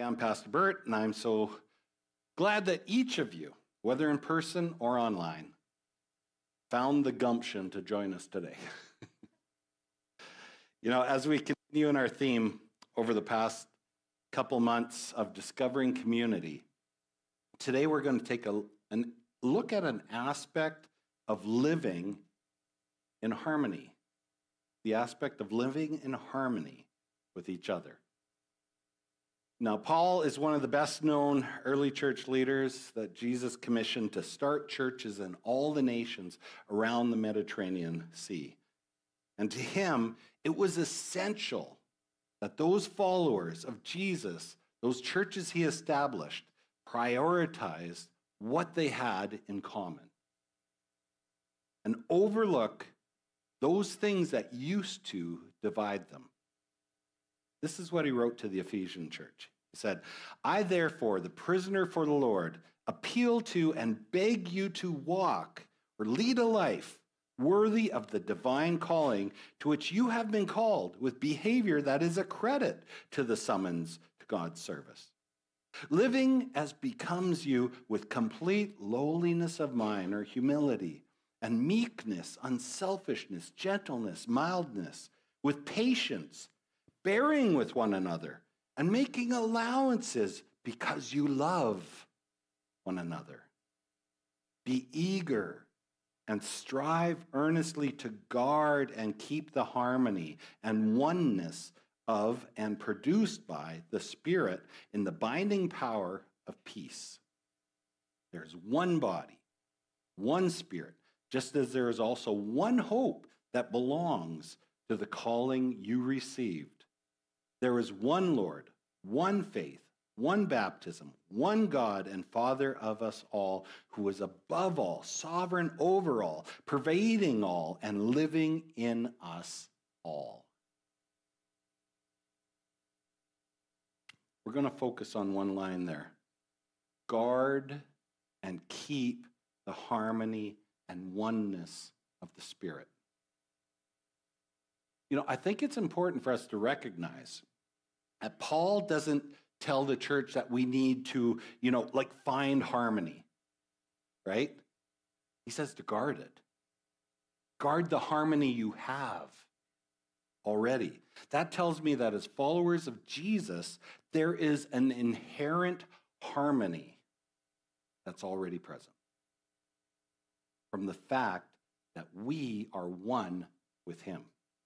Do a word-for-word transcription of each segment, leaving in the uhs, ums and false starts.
I'm Pastor Bert, and I'm so glad that each of you, whether in person or online, found the gumption to join us today. You know, as we continue in our theme over the past couple months of discovering community, today we're going to take a an, look at an aspect of living in harmony, the aspect of living in harmony with each other. Now, Paul is one of the best-known early church leaders that Jesus commissioned to start churches in all the nations around the Mediterranean Sea. And to him, it was essential that those followers of Jesus, those churches he established, prioritized what they had in common and overlook those things that used to divide them. This is what he wrote to the Ephesian church. He said, I therefore, the prisoner for the Lord, appeal to and beg you to walk or lead a life worthy of the divine calling to which you have been called, with behavior that is a credit to the summons to God's service. Living as becomes you with complete lowliness of mind or humility and meekness, unselfishness, gentleness, mildness, with patience, bearing with one another, and making allowances because you love one another. Be eager and strive earnestly to guard and keep the harmony and oneness of and produced by the Spirit in the binding power of peace. There's one body, one Spirit, just as there is also one hope that belongs to the calling you received. There is one Lord, one faith, one baptism, one God and Father of us all, who is above all, sovereign over all, pervading all, and living in us all. We're going to focus on one line there. Guard and keep the harmony and oneness of the Spirit. You know, I think it's important for us to recognize that Paul doesn't tell the church that we need to, you know, like find harmony, right? He says to guard it. Guard the harmony you have already. That tells me that as followers of Jesus, there is an inherent harmony that's already present from the fact that we are one with him.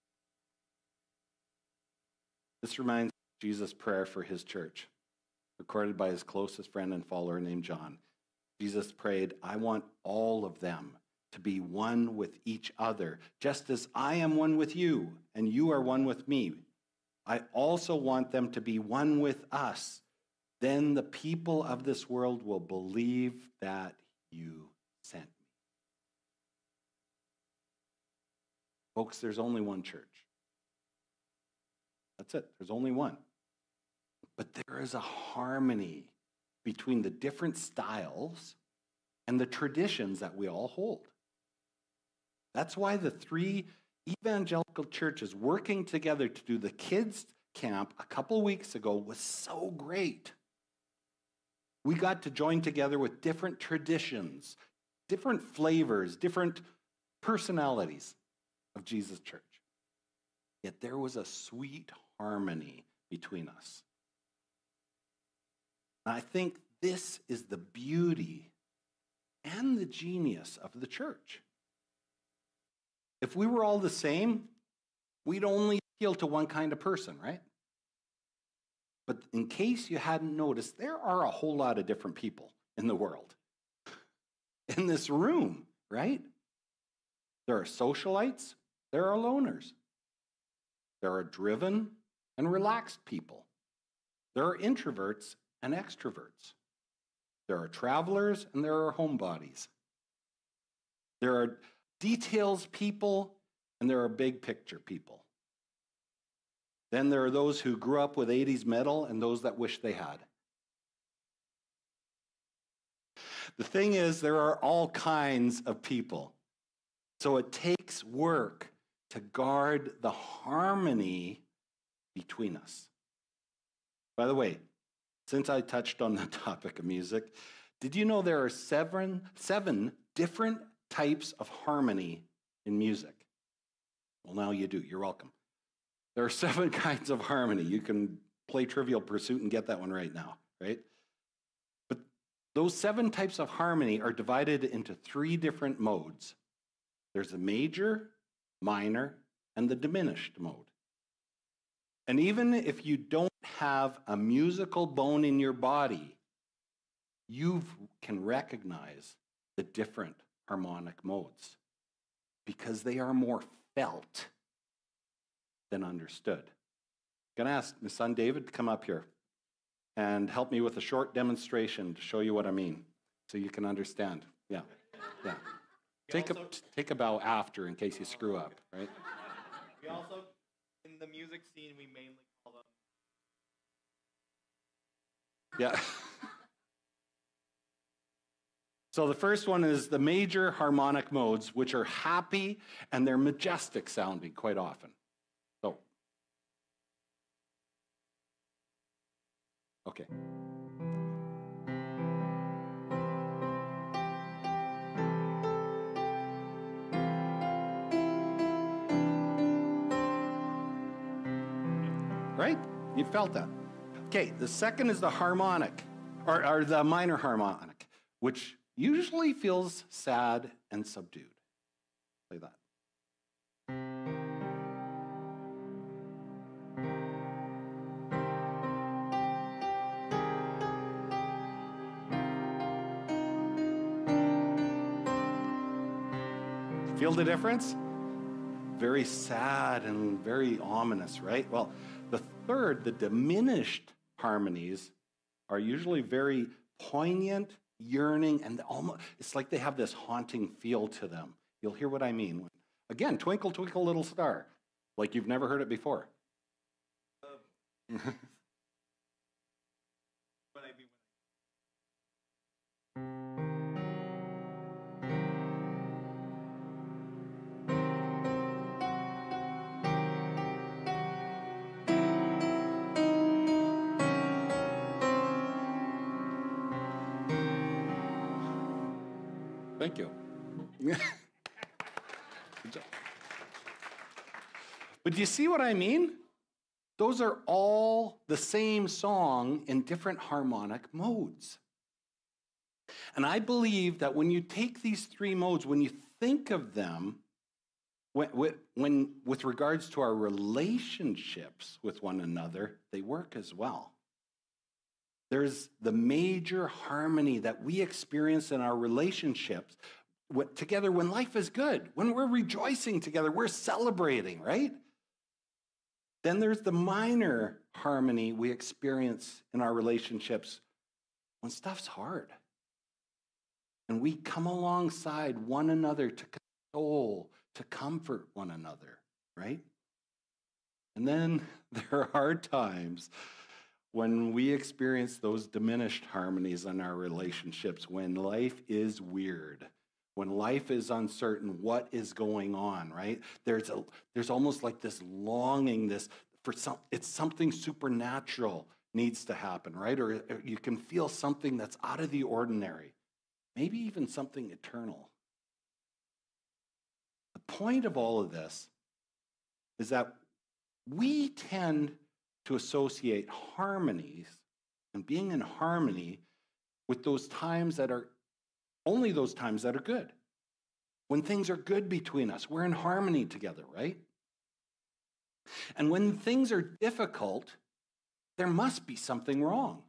This reminds me of Jesus' prayer for his church, recorded by his closest friend and follower named John. Jesus prayed, I want all of them to be one with each other, just as I am one with you, and you are one with me. I also want them to be one with us. Then the people of this world will believe that you sent me. Folks, there's only one church. That's it. There's only one. But there is a harmony between the different styles and the traditions that we all hold. That's why the three evangelical churches working together to do the kids' camp a couple weeks ago was so great. We got to join together with different traditions, different flavors, different personalities of Jesus' church. Yet there was a sweet harmony between us. And I think this is the beauty and the genius of the church. If we were all the same, we'd only appeal to one kind of person, right? But in case you hadn't noticed, there are a whole lot of different people in the world. In this room, right? There are socialites, there are loners. There are driven and relaxed people. There are introverts and extroverts. There are travelers and there are homebodies. There are details people and there are big picture people. Then there are those who grew up with eighties metal and those that wish they had. The thing is, there are all kinds of people. So it takes work to guard the harmony between us. By the way, since I touched on the topic of music, did you know there are seven, seven different types of harmony in music? Well, now you do. You're welcome. There are seven kinds of harmony. You can play Trivial Pursuit and get that one right now, right? But those seven types of harmony are divided into three different modes. There's the major, minor, and the diminished mode. And even if you don't have a musical bone in your body, you can recognize the different harmonic modes because they are more felt than understood. I'm going to ask my son David to come up here and help me with a short demonstration to show you what I mean so you can understand. Yeah, yeah. Take a, take a bow after in case you screw up, right? We also, in the music scene, we mainly call them... Yeah. So the first one is the major harmonic modes, which are happy and they're majestic sounding quite often. So, okay. Right? You felt that. Okay, the second is the harmonic, or, or the minor harmonic, which usually feels sad and subdued. Play that. Feel the difference? Very sad and very ominous, right? Well, the third, the diminished harmonies, are usually very poignant, yearning, and almost, it's like they have this haunting feel to them. You'll hear what I mean. Again, Twinkle, Twinkle, Little Star, like you've never heard it before. Uh, what I mean Thank you. But do you see what I mean? Those are all the same song in different harmonic modes. And I believe that when you take these three modes, when you think of them, when, when with regards to our relationships with one another, they work as well. There's the major harmony that we experience in our relationships together when life is good, when we're rejoicing together, we're celebrating, right? Then there's the minor harmony we experience in our relationships when stuff's hard. And we come alongside one another to console, to comfort one another, right? And then there are times when we experience those diminished harmonies in our relationships, when life is weird, when life is uncertain, what is going on, right? There's a, there's almost like this longing, this for some, it's something supernatural needs to happen, right? Or you can feel something that's out of the ordinary, maybe even something eternal. The point of all of this is that we tend to associate harmonies and being in harmony with those times that are only those times that are good. When things are good between us, we're in harmony together, right? And when things are difficult, there must be something wrong.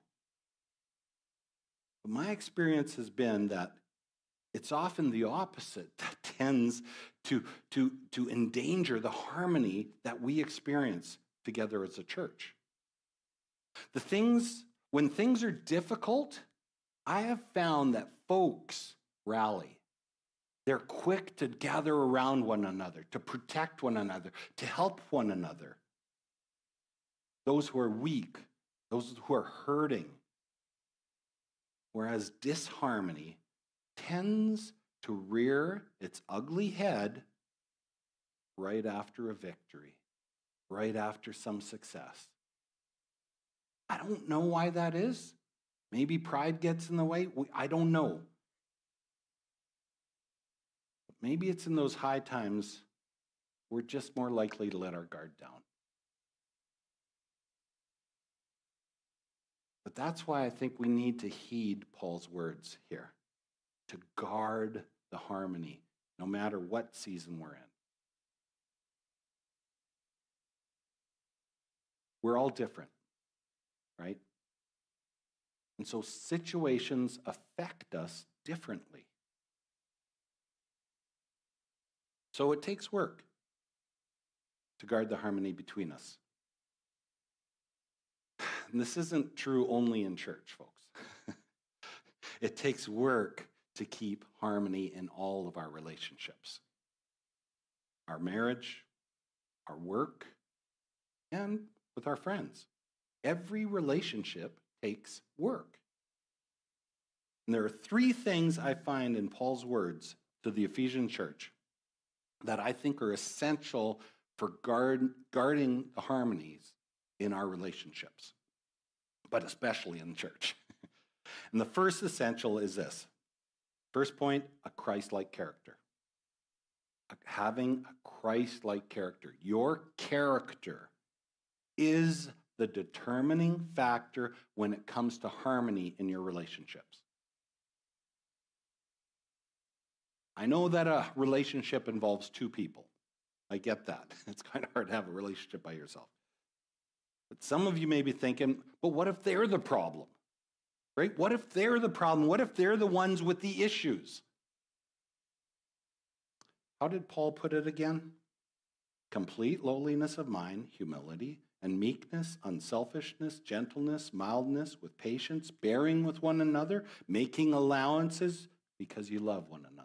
But my experience has been that it's often the opposite that tends to, to, to endanger the harmony that we experience together as a church. The things, when things are difficult, I have found that folks rally. They're quick to gather around one another, to protect one another, to help one another. Those who are weak, those who are hurting. Whereas disharmony tends to rear its ugly head right after a victory, right after some success. I don't know why that is. Maybe pride gets in the way. We, I don't know. Maybe it's in those high times we're just more likely to let our guard down. But that's why I think we need to heed Paul's words here, to guard the harmony, no matter what season we're in. We're all different, right? And so situations affect us differently. So it takes work to guard the harmony between us. And this isn't true only in church, folks. It takes work to keep harmony in all of our relationships. Our marriage, our work, and with our friends. Every relationship takes work. And there are three things I find in Paul's words to the Ephesian church that I think are essential for guard, guarding the harmonies in our relationships, but especially in church. And the first essential is this. First point, a Christ-like character. Having a Christ-like character. Your character is the determining factor when it comes to harmony in your relationships. I know that a relationship involves two people. I get that. It's kind of hard to have a relationship by yourself. But some of you may be thinking, but what if they're the problem? Right? What if they're the problem? What if they're the ones with the issues? How did Paul put it again? Complete lowliness of mind, humility, and meekness, unselfishness, gentleness, mildness, with patience, bearing with one another, making allowances because you love one another.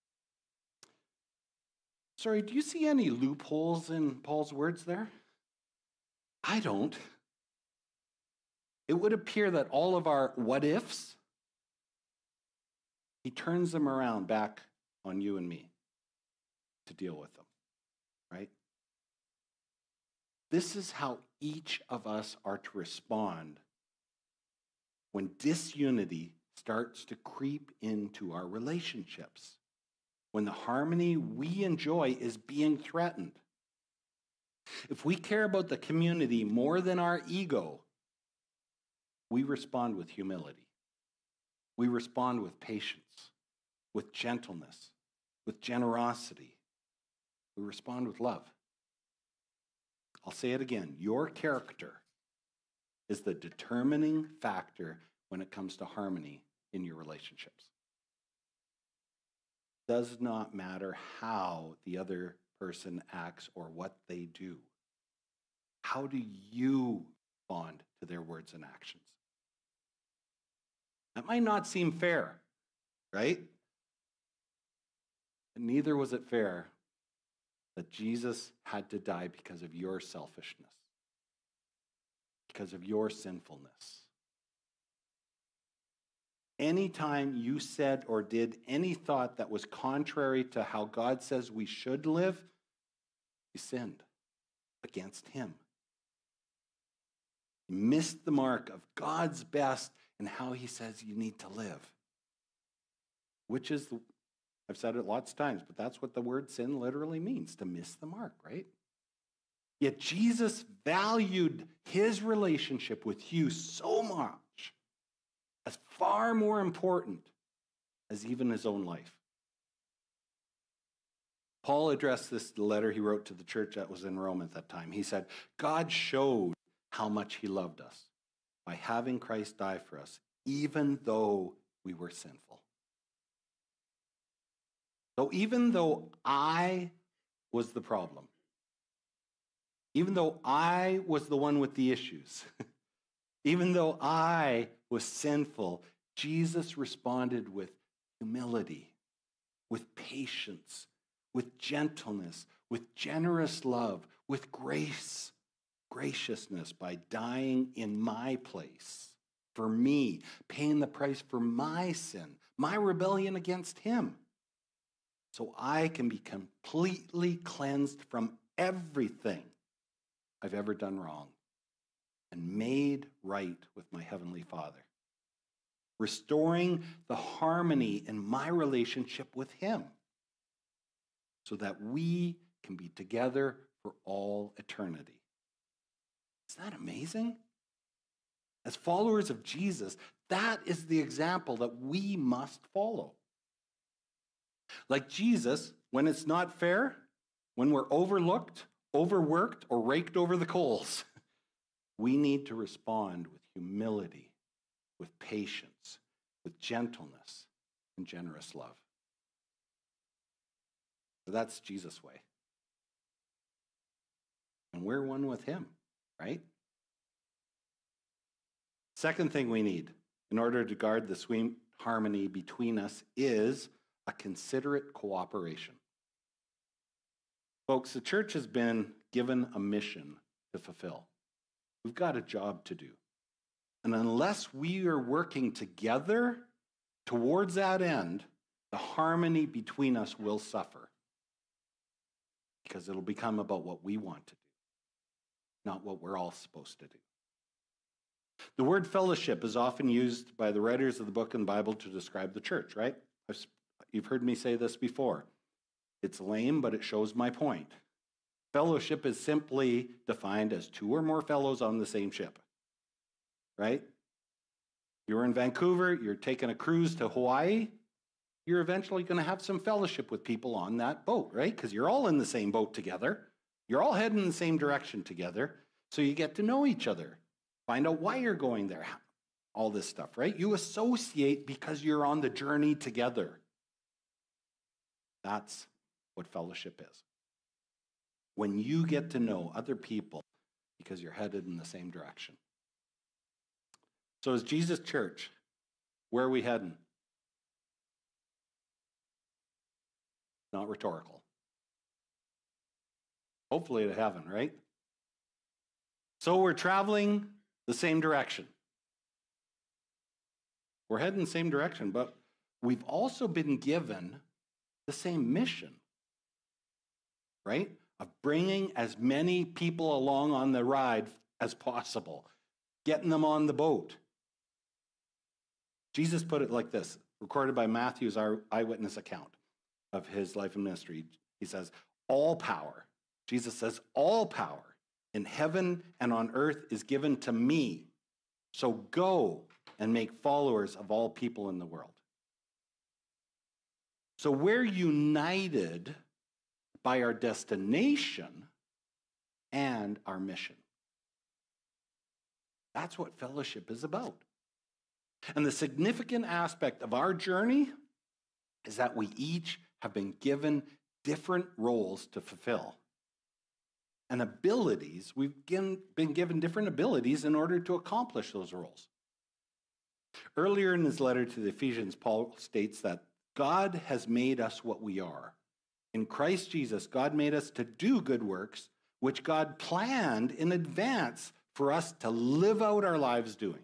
Sorry, do you see any loopholes in Paul's words there? I don't. It would appear that all of our what ifs, he turns them around back on you and me to deal with them, right? This is how each of us are to respond when disunity starts to creep into our relationships, when the harmony we enjoy is being threatened. If we care about the community more than our ego, we respond with humility. We respond with patience, with gentleness, with generosity. We respond with love. I'll say it again. Your character is the determining factor when it comes to harmony in your relationships. Does not matter how the other person acts or what they do. How do you respond to their words and actions? That might not seem fair, right? And neither was it fair that Jesus had to die because of your selfishness, because of your sinfulness. Anytime you said or did any thought that was contrary to how God says we should live, you sinned against him. You missed the mark of God's best and how he says you need to live. Which is, the, I've said it lots of times, but that's what the word sin literally means, to miss the mark, right? Yet Jesus valued his relationship with you so much, as far more important as even his own life. Paul addressed this letter he wrote to the church that was in Rome at that time. He said, God showed how much he loved us by having Christ die for us, even though we were sinful. So even though I was the problem, even though I was the one with the issues, even though I was sinful, Jesus responded with humility, with patience, with gentleness, with generous love, with grace, graciousness by dying in my place for me, paying the price for my sin, my rebellion against him, so I can be completely cleansed from everything I've ever done wrong. and made right with my Heavenly Father. Restoring the harmony in my relationship with Him so that we can be together for all eternity. Isn't that amazing? As followers of Jesus, that is the example that we must follow. Like Jesus, when it's not fair, when we're overlooked, overworked, or raked over the coals, we need to respond with humility, with patience, with gentleness, and generous love. So that's Jesus' way. And we're one with Him, right? Second thing we need in order to guard the sweet harmony between us is a considerate cooperation. Folks, the church has been given a mission to fulfill. We've got a job to do. And unless we are working together towards that end, the harmony between us will suffer. Because it'll become about what we want to do, not what we're all supposed to do. The word fellowship is often used by the writers of the book and Bible to describe the church, right? You've heard me say this before. It's lame, but it shows my point. Fellowship is simply defined as two or more fellows on the same ship, right? You're in Vancouver, you're taking a cruise to Hawaii, you're eventually going to have some fellowship with people on that boat, right? Because you're all in the same boat together. You're all heading in the same direction together, so you get to know each other. Find out why you're going there, all this stuff, right? You associate because you're on the journey together. That's what fellowship is. When you get to know other people because you're headed in the same direction. So as Jesus Church, where are we heading? Not rhetorical. Hopefully to heaven, right? So we're traveling the same direction. We're heading the same direction, but we've also been given the same mission, right? Of bringing as many people along on the ride as possible, getting them on the boat. Jesus put it like this, recorded by Matthew's eyewitness account of his life and ministry. He says, all power, Jesus says, all power in heaven and on earth is given to me. So go and make followers of all people in the world. So we're united by our destination and our mission. That's what fellowship is about. And the significant aspect of our journey is that we each have been given different roles to fulfill. And abilities, we've been given different abilities in order to accomplish those roles. Earlier in his letter to the Ephesians, Paul states that God has made us what we are. In Christ Jesus, God made us to do good works, which God planned in advance for us to live out our lives doing.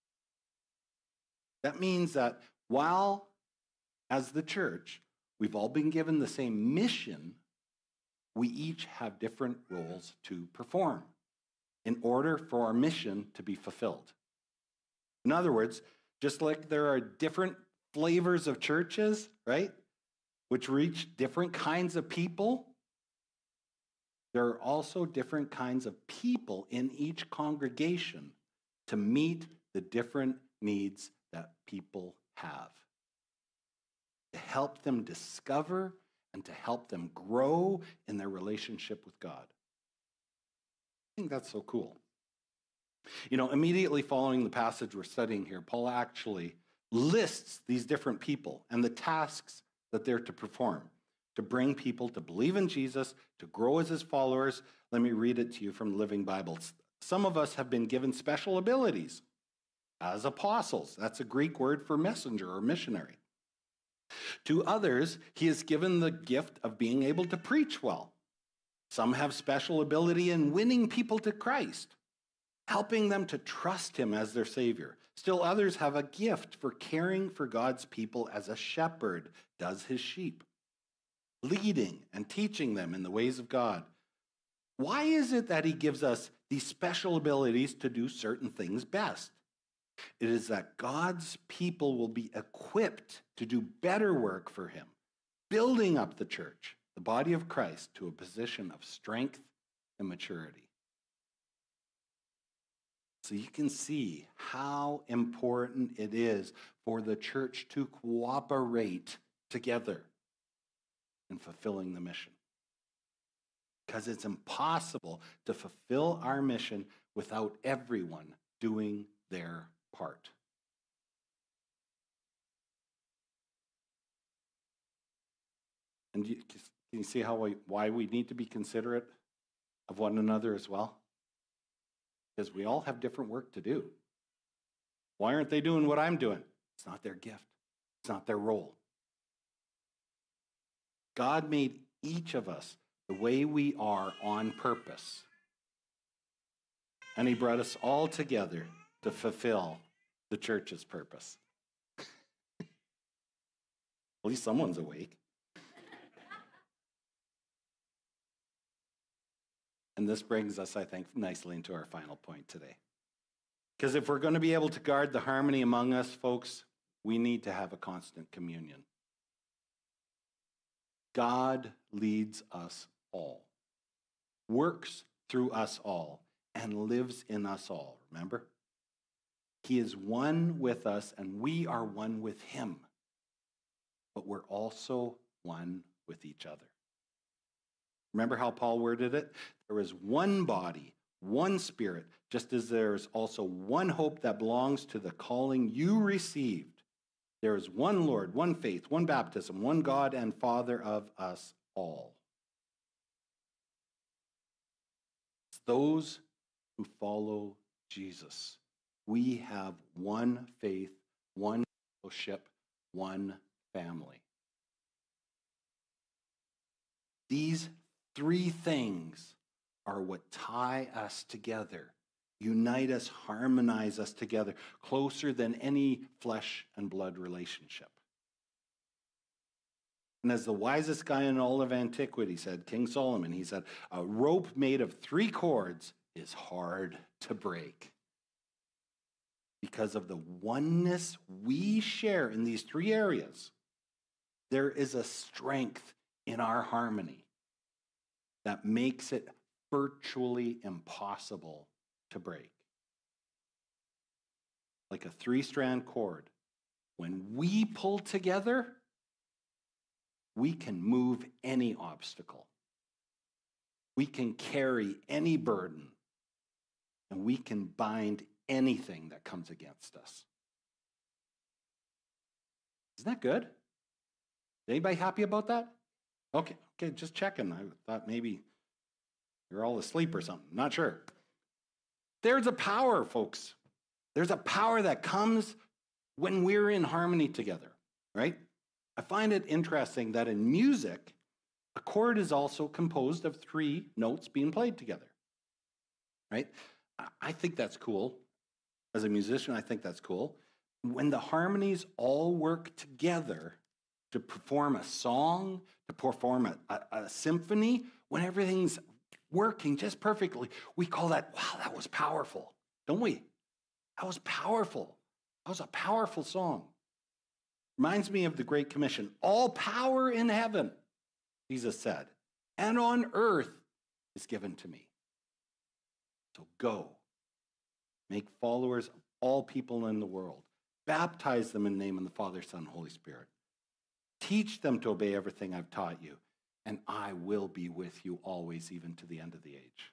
That means that while, as the church, we've all been given the same mission, we each have different roles to perform in order for our mission to be fulfilled. In other words, just like there are different flavors of churches, right, which reach different kinds of people, there are also different kinds of people in each congregation to meet the different needs that people have, to help them discover and to help them grow in their relationship with God. I think that's so cool. You know, immediately following the passage we're studying here, Paul actually lists these different people and the tasks that they're to perform to bring people to believe in Jesus, to grow as his followers. Let me read it to you from the Living Bible. Some of us have been given special abilities as apostles. That's a Greek word for messenger or missionary. To others, he has given the gift of being able to preach well. Some have special ability in winning people to Christ, helping them to trust him as their Savior. Still others have a gift for caring for God's people as a shepherd does his sheep, leading and teaching them in the ways of God. Why is it that he gives us these special abilities to do certain things best. It is that God's people will be equipped to do better work for him, building up the church, the body of Christ, to a position of strength and maturity. So you can see how important it is for the church to cooperate together in fulfilling the mission. Because it's impossible to fulfill our mission without everyone doing their part. And you, can you see how we, why we need to be considerate of one another as well? Because we all have different work to do. Why aren't they doing what I'm doing? It's not their gift. It's not their role. God made each of us the way we are on purpose. And he brought us all together to fulfill the church's purpose. At least someone's awake. And this brings us, I think, nicely into our final point today. Because if we're going to be able to guard the harmony among us, folks, we need to have a constant communion. God leads us all, works through us all, and lives in us all, remember? He is one with us, and we are one with him. But we're also one with each other. Remember how Paul worded it? There is one body, one spirit, just as there is also one hope that belongs to the calling you received. There is one Lord, one faith, one baptism, one God and Father of us all. It's those who follow Jesus. We have one faith, one fellowship, one family. These three things are what tie us together, unite us, harmonize us together, closer than any flesh and blood relationship. And as the wisest guy in all of antiquity said, King Solomon, he said, a rope made of three cords is hard to break. Because of the oneness we share in these three areas, there is a strength in our harmony that makes it virtually impossible to break. Like a three-strand cord. When we pull together, we can move any obstacle. We can carry any burden. And we can bind anything that comes against us. Isn't that good? Anybody happy about that? Okay, okay, just checking. I thought maybe you're all asleep or something. Not sure. There's a power, folks. There's a power that comes when we're in harmony together, right? I find it interesting that in music, a chord is also composed of three notes being played together, right? I think that's cool. As a musician, I think that's cool. When the harmonies all work together to perform a song, to perform a, a, a symphony, when everything's working just perfectly, we call that, wow, that was powerful, don't we? That was powerful. That was a powerful song. Reminds me of the Great Commission. All power in heaven, Jesus said, and on earth is given to me. So go, make followers of all people in the world. Baptize them in the name of the Father, Son, and Holy Spirit. Teach them to obey everything I've taught you, and I will be with you always, even to the end of the age.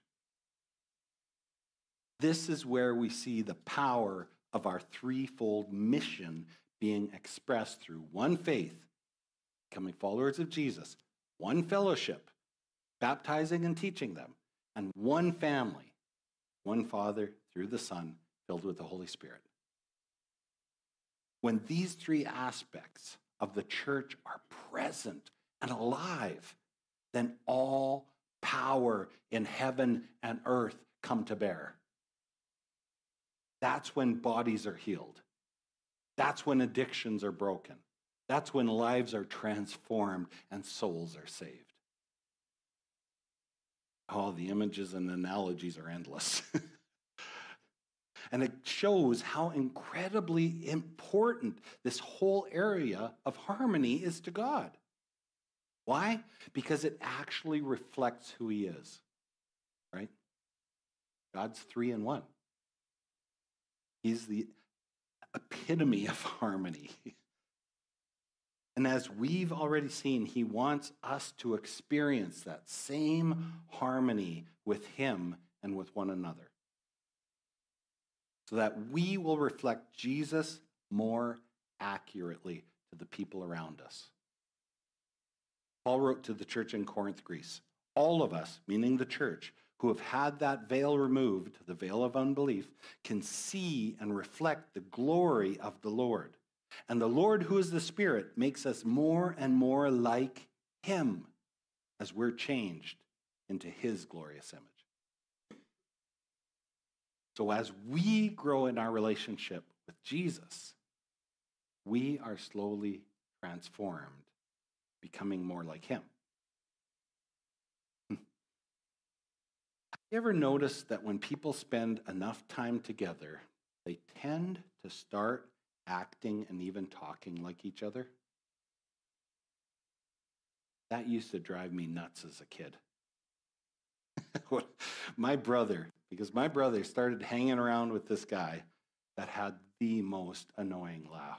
This is where we see the power of our threefold mission being expressed through one faith, becoming followers of Jesus, one fellowship, baptizing and teaching them, and one family, one Father through the Son, filled with the Holy Spirit. When these three aspects of the church are present and alive, then all power in heaven and earth come to bear. That's when bodies are healed. That's when addictions are broken. That's when lives are transformed and souls are saved. Oh, the images and analogies are endless. And it shows how incredibly important this whole area of harmony is to God. Why? Because it actually reflects who he is, right? God's three in one. He's the epitome of harmony. And as we've already seen, he wants us to experience that same harmony with him and with one another, so that we will reflect Jesus more accurately to the people around us. Paul wrote to the church in Corinth, Greece, all of us, meaning the church, who have had that veil removed, the veil of unbelief, can see and reflect the glory of the Lord. And the Lord, who is the Spirit, makes us more and more like him as we're changed into his glorious image. So as we grow in our relationship with Jesus, we are slowly transformed, becoming more like him. Have you ever noticed that when people spend enough time together, they tend to start acting and even talking like each other? That used to drive me nuts as a kid. My brother, because my brother started hanging around with this guy that had the most annoying laugh.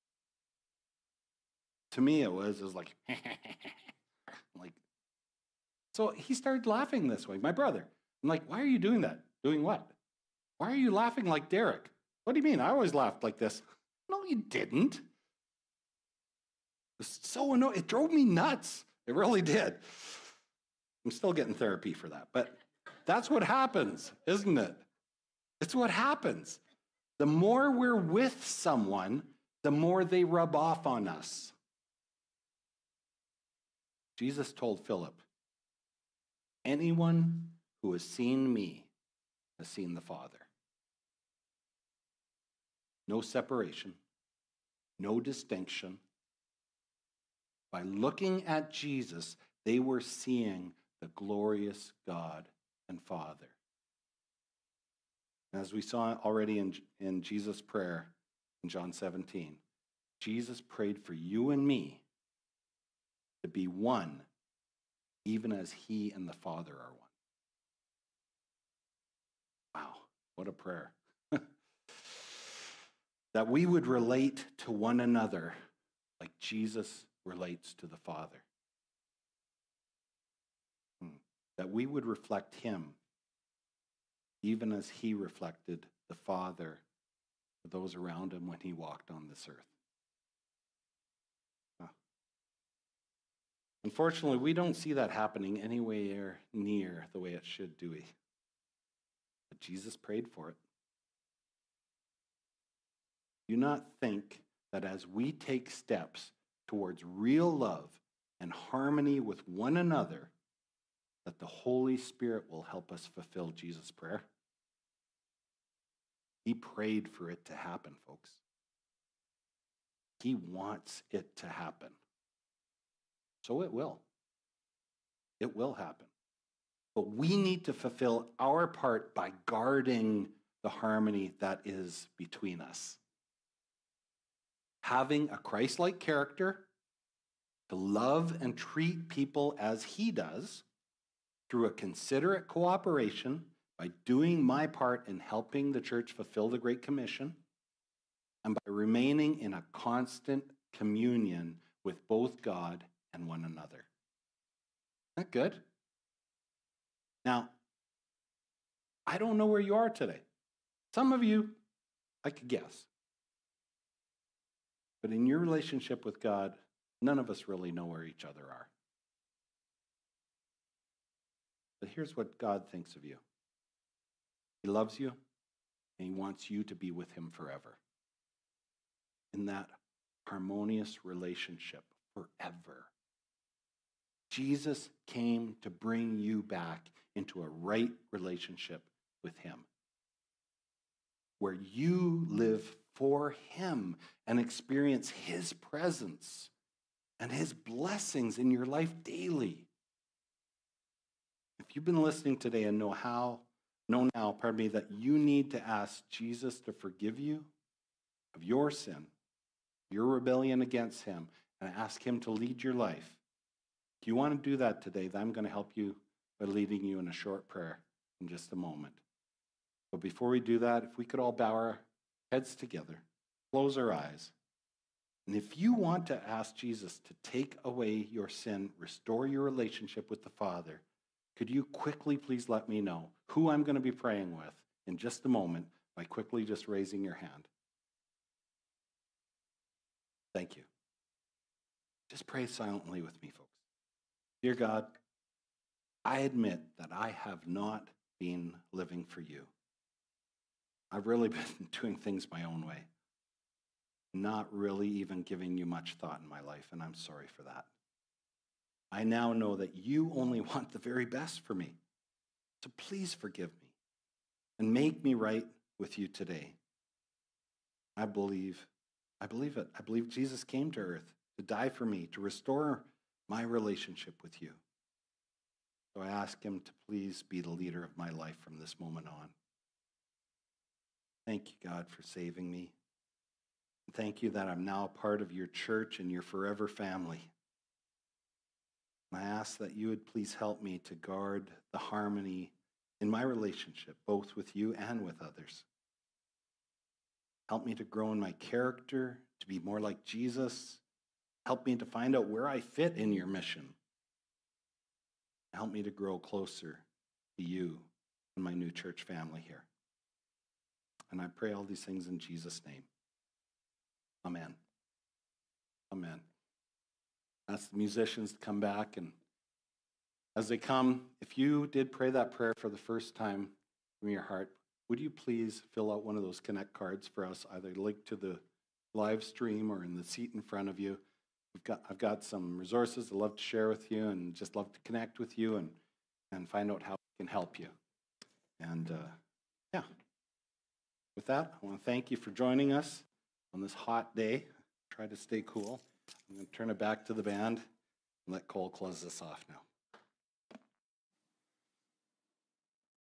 To me, it was, it was like, like, so he started laughing this way, my brother. I'm like, why are you doing that? Doing what? Why are you laughing like Derek? What do you mean? I always laughed like this. No, you didn't. It was so annoying. It drove me nuts. It really did. I'm still getting therapy for that. But that's what happens, isn't it? It's what happens. The more we're with someone, the more they rub off on us. Jesus told Philip, anyone who has seen me has seen the Father. No separation, no distinction. By looking at Jesus, they were seeing the glorious God and Father. As we saw already in, in Jesus' prayer in John seventeen, Jesus prayed for you and me to be one, even as he and the Father are one. Wow, what a prayer. That we would relate to one another like Jesus relates to the Father. Hmm. That we would reflect him even as he reflected the Father to those around him when he walked on this earth. Huh. Unfortunately, we don't see that happening anywhere near the way it should, do we? But Jesus prayed for it. Do not think that as we take steps towards real love and harmony with one another, that the Holy Spirit will help us fulfill Jesus' prayer. He prayed for it to happen, folks. He wants it to happen. So it will. It will happen. But we need to fulfill our part by guarding the harmony that is between us. Having a Christ-like character, to love and treat people as he does, through a considerate cooperation, by doing my part in helping the church fulfill the Great Commission, and by remaining in a constant communion with both God and one another. Isn't that good? Now, I don't know where you are today. Some of you, I could guess. But in your relationship with God, none of us really know where each other are. But here's what God thinks of you. He loves you, and he wants you to be with him forever. In that harmonious relationship forever. Jesus came to bring you back into a right relationship with him, where you live for him and experience his presence and his blessings in your life daily. If you've been listening today and know how, know now, pardon me, that you need to ask Jesus to forgive you of your sin, your rebellion against him, and ask him to lead your life. If you want to do that today, then I'm going to help you by leading you in a short prayer in just a moment. But before we do that, if we could all bow our heads together, close our eyes. And if you want to ask Jesus to take away your sin, restore your relationship with the Father, could you quickly please let me know who I'm going to be praying with in just a moment by quickly just raising your hand? Thank you. Just pray silently with me, folks. Dear God, I admit that I have not been living for you. I've really been doing things my own way, not really even giving you much thought in my life, and I'm sorry for that. I now know that you only want the very best for me, so please forgive me and make me right with you today. I believe, I believe it. I believe Jesus came to earth to die for me, to restore my relationship with you. So I ask him to please be the leader of my life from this moment on. Thank you, God, for saving me. Thank you that I'm now a part of your church and your forever family. I ask that you would please help me to guard the harmony in my relationship, both with you and with others. Help me to grow in my character, to be more like Jesus. Help me to find out where I fit in your mission. Help me to grow closer to you and my new church family here. And I pray all these things in Jesus' name. Amen. Amen. Ask the musicians to come back, and as they come, if you did pray that prayer for the first time from your heart, would you please fill out one of those Connect cards for us, either linked to the live stream or in the seat in front of you. We've got, I've got some resources I'd love to share with you and just love to connect with you and, and find out how we can help you. And uh, yeah, with that, I want to thank you for joining us on this hot day. Try to stay cool. I'm going to turn it back to the band and let Cole close this off now.